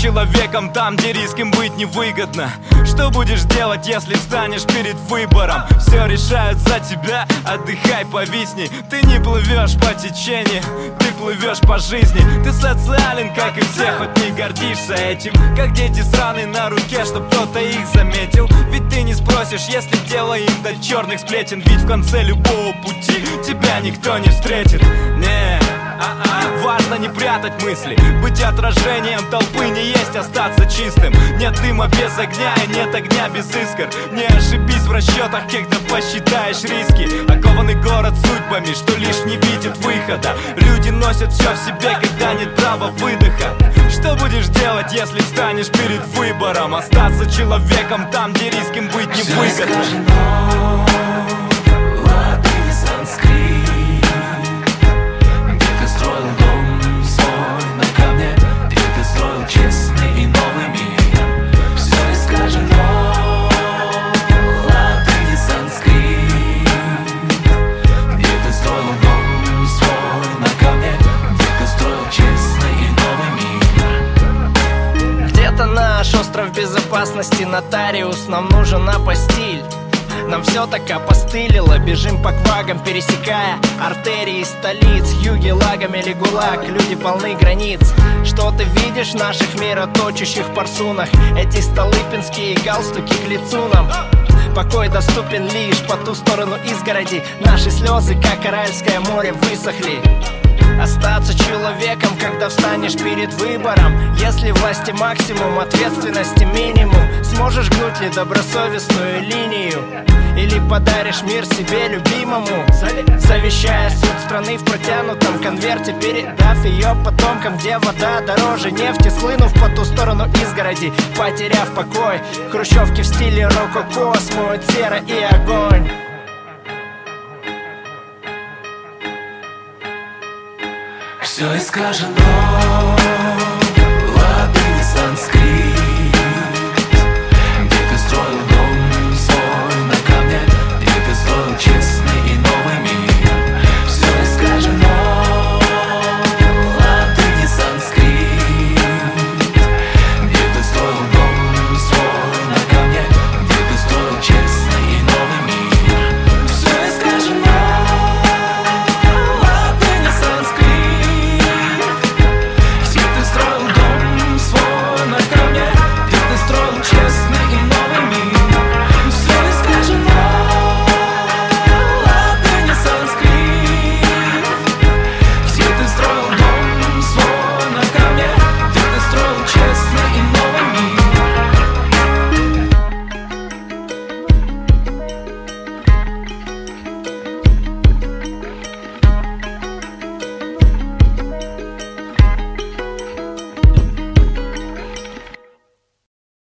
человеком там, где риском быть невыгодно. Что будешь делать, если встанешь перед выбором? Все решают за тебя, отдыхай, повисни. Ты не плывешь по течению, ты плывешь по жизни. Ты социален, как и все, хоть не гордишься этим. Как дети сраные на руке, чтоб кто-то их заметил. Ведь ты не спросишь, если дело им до черных сплетен. Ведь в конце любого пути тебя никто не встретит. Не, важно не прятать мысли, быть отражением толпы, не есть остаться чистым. Нет дыма без огня и нет огня без искр. Не ошибись в расчетах, когда посчитаешь риски. Окованный город судьбами, что лишь не видит выхода. Люди носят все в себе, когда нет права выдоха. Что будешь делать, если встанешь перед выбором? Остаться человеком там, где риском быть невыгодно. Честный и новый мир. Все искажено, латынь, санскрит. Где ты строил дом свой на камне, где ты строил честный и новый мир. Где-то наш остров безопасности, нотариус, нам нужен апостиль. Нам все так опостылило, бежим по квагам, пересекая артерии столиц. Юги лагами или ГУЛАГ, люди полны границ. Что ты видишь в наших мироточащих парсунах? Эти столыпинские галстуки к лицу нам. Покой доступен лишь по ту сторону изгороди. Наши слезы, как Аральское море, высохли. Остаться человеком, когда встанешь перед выбором. Если власти максимум, ответственности минимум. Сможешь гнуть ли добросовестную линию? Или подаришь мир себе любимому, завещая суд страны в протянутом конверте, передав ее потомкам, где вода дороже нефти. Схлынув по ту сторону изгороди, потеряв покой, хрущевки в стиле рококо смоют сера и огонь. Все искажено, латынь, санскрит. Где ты строил дом свой на камне, где ты строил честный